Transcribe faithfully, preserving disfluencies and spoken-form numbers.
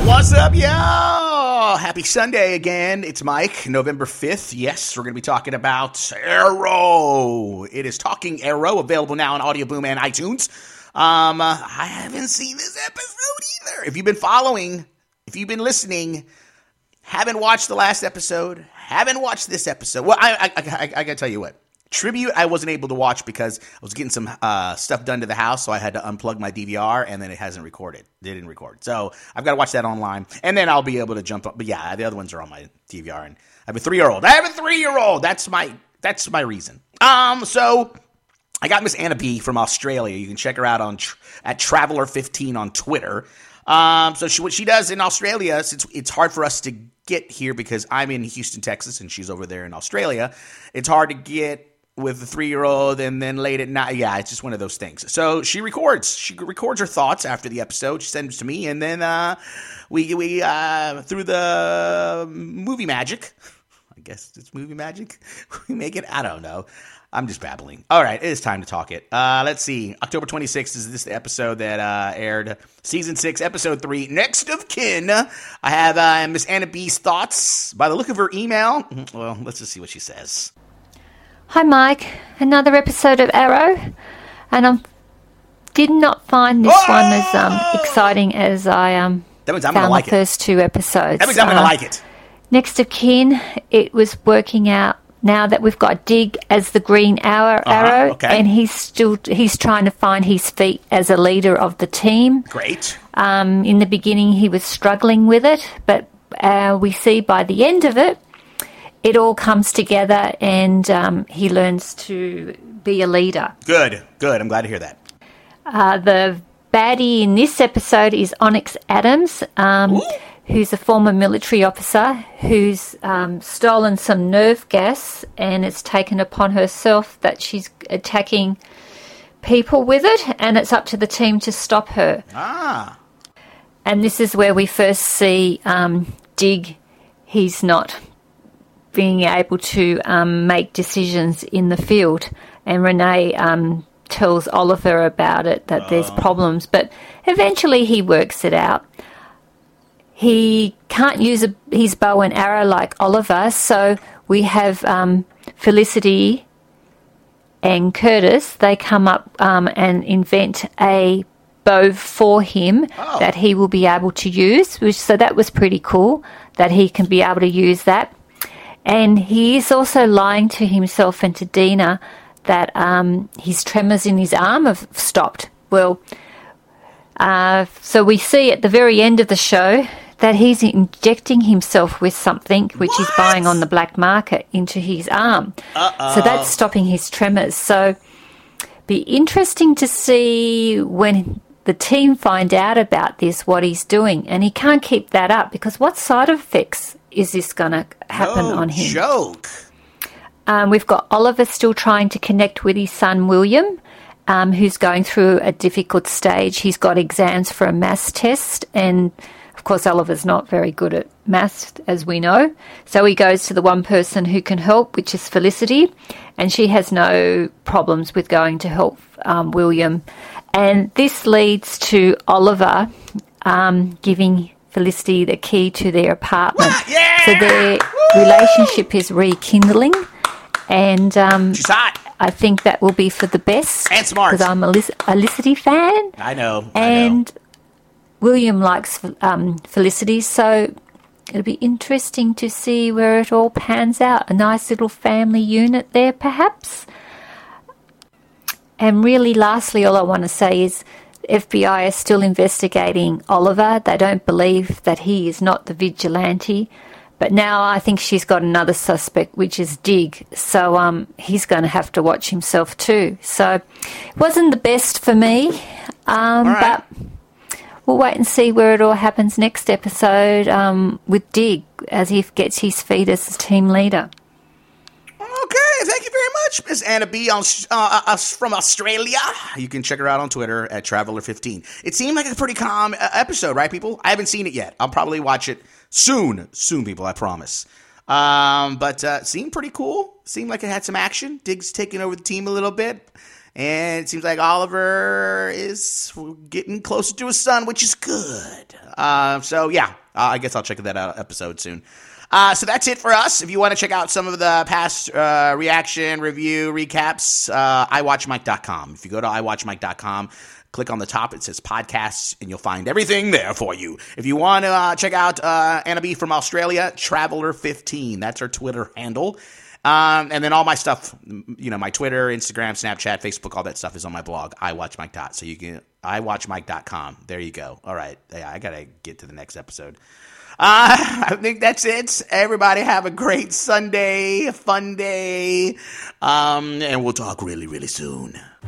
What's up, yo? Happy Sunday again. It's Mike, November fifth. Yes, we're going to be talking about Arrow. It is Talking Arrow, available now on Audio Boom and iTunes. Um, uh, I haven't seen this episode either. If you've been following, if you've been listening, haven't watched the last episode, haven't watched this episode. Well, I, I, I, I, I got to tell you what. Tribute I wasn't able to watch because I was getting some uh, stuff done to the house, so I had to unplug my D V R, and then it hasn't recorded. It didn't record. So I've got to watch that online, and then I'll be able to jump up. But yeah, the other ones are on my D V R, and I have a three-year-old. I have a three-year-old. That's my that's my reason. Um, so I got Miss Anna B from Australia. You can check her out on tr- at Traveler fifteen on Twitter. Um, so she, what she does in Australia, since it's hard for us to get here because I'm in Houston, Texas, and she's over there in Australia, it's hard to get with a three-year-old and then late at night. Yeah, it's just one of those things. So she records. She records her thoughts after the episode. She sends it to me, and then uh, we, we uh, through the movie magic, I guess it's movie magic, we make it. I don't know. I'm just babbling. All right, it is time to talk it. Uh, let's see. October twenty-sixth is this the episode that uh, aired. Season six, episode three, Next of Kin. I have uh, Miss Anna B's thoughts. By the look of her email, well, let's just see what she says. Hi Mike, another episode of Arrow, and I did not find this Whoa! one as um, exciting as I um, that means I'm found gonna like the first it. two episodes. That means I'm going to Uh, like it. Next of Kin, it was working out now that we've got Dig as the Green Arrow, Uh-huh, arrow okay. and he's still he's trying to find his feet as a leader of the team. Great. Um, in the beginning, he was struggling with it, but uh, we see by the end of it, it all comes together, and um, he learns to be a leader. Good, good. I'm glad to hear that. Uh, the baddie in this episode is Onyx Adams, um, who's a former military officer who's um, stolen some nerve gas and has taken upon herself that she's attacking people with it, and it's up to the team to stop her. Ah. And this is where we first see um, Dig. He's not being able to um, make decisions in the field. And Renee um, tells Oliver about it, that uh. there's problems. But eventually he works it out. He can't use a, his bow and arrow like Oliver, so we have um, Felicity and Curtis. They come up um, and invent a bow for him oh. that he will be able to use. Which, so that was pretty cool, that he can be able to use that. And he is also lying to himself and to Dina that um, his tremors in his arm have stopped. Well, uh, so we see at the very end of the show that he's injecting himself with something which what? he's buying on the black market into his arm. Uh-oh. So that's stopping his tremors. So be interesting to see when the team find out about this, what he's doing. And he can't keep that up, because what side effects is this going to happen no on him? Joke. Um, we've got Oliver still trying to connect with his son William, um, who's going through a difficult stage. He's got exams for a maths test, and of course Oliver's not very good at maths, as we know. So he goes to the one person who can help, which is Felicity, and she has no problems with going to help um, William. And this leads to Oliver um, giving Felicity the key to their apartment. Yeah! So their Woo! relationship is rekindling, and um, she's hot. I think that will be for the best. And smart. Because I'm a Felicity fan. I know. And I know. William likes um, Felicity, so it'll be interesting to see where it all pans out. A nice little family unit there, perhaps. And really, lastly, all I want to say is F B I is still investigating Oliver. They don't believe that he is not the vigilante. But now I think she's got another suspect, which is Dig. So um, he's going to have to watch himself too. So it wasn't the best for me. Um, all right. But we'll wait and see where it all happens next episode um, with Dig, as he gets his feet as the team leader. Okay, thank you very much, Miss Anna B. On, uh, uh, from Australia. You can check her out on Twitter at Traveler fifteen. It seemed like a pretty calm uh, episode, right, people? I haven't seen it yet. I'll probably watch it soon. Soon, people, I promise. Um, but uh, it seemed pretty cool. Seemed like it had some action. Diggs taking over the team a little bit. And it seems like Oliver is getting closer to his son, which is good. Uh, so, yeah, uh, I guess I'll check that out episode soon. Uh, so that's it for us. If you want to check out some of the past uh, reaction, review, recaps, uh, i watch mike dot com. If you go to i watch mike dot com, click on the top, it says podcasts, and you'll find everything there for you. If you want to uh, check out uh, Anna B from Australia, Traveler fifteen. That's her Twitter handle. Um, and then all my stuff, you know, my Twitter, Instagram, Snapchat, Facebook, all that stuff is on my blog, i watch mike dot com. So you can, i watch mike dot com. There you go. All right. Yeah, I got to get to the next episode. Uh, I think that's it. Everybody have a great Sunday, fun day. Um, and we'll talk really, really soon.